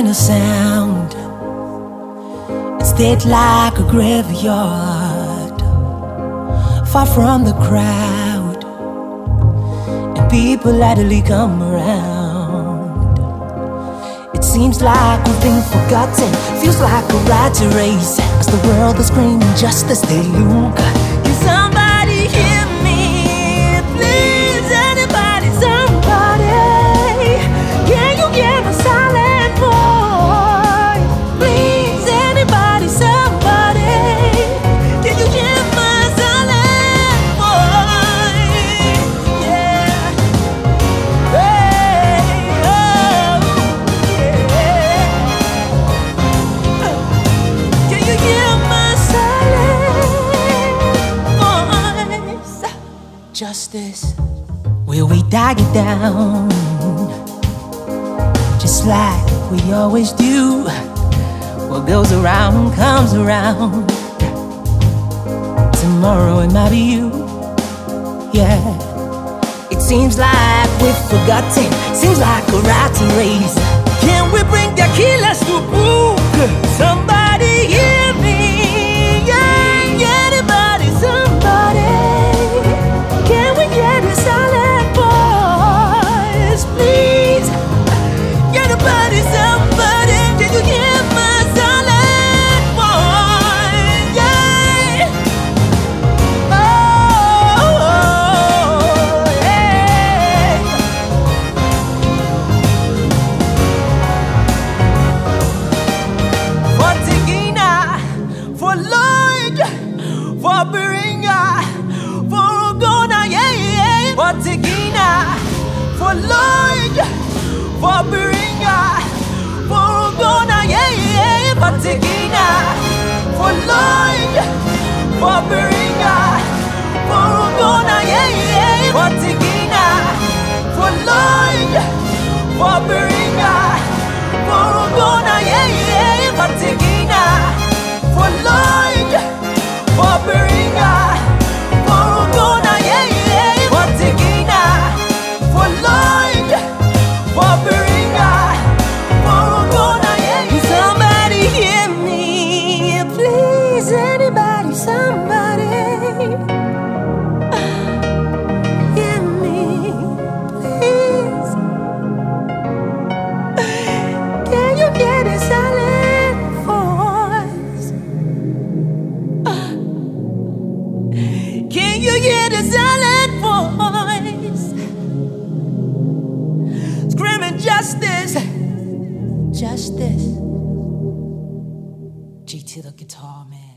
a sound. It's dead like a graveyard, far from the crowd, and people idly come around. It seems like we've been forgotten, feels like a rat race, as the world is screaming justice. They look. Can somebody hear me? Please, anybody, somebody. Can you hear my silent voice? Please, anybody, somebody. Can you hear my silent voice? Yeah. Hey, oh, yeah. Can you hear my silent voice? Justice, will we die it down? Just like we always do. What goes around comes around. Tomorrow it might be you. Yeah. It seems like we've forgotten, seems like a rat race. Can we bring the killers to book? Somebody hear me. Yeah, anybody, somebody. Can we hear the silent voice, please? Anybody, somebody, can you hear my silent voice? Yeah. Oh, yeah. For Tigina, for Lloyd, for Beringa, for Ogona, yeah, yeah. For Tigina, for Lloyd, for Beringa, for Ogona, yeah, yeah. For Tigina, for Lloyd, for Beringa, for Ogona, yeah, yeah. For Tigina, for Lloyd, for Beringa, for Ogona, yeah, yeah. For Tigina, for Lloyd, for Beringa, for Ogona, yeah, yeah. For Tigina, for Lloyd, for Beringa, for Ogona, yeah, yeah. Somebody hear me, please. Anybody, somebody. Hear me, please. Can you hear the silent voice? Can you hear the silent voice? Screaming justice, justice. G to the guitar, man.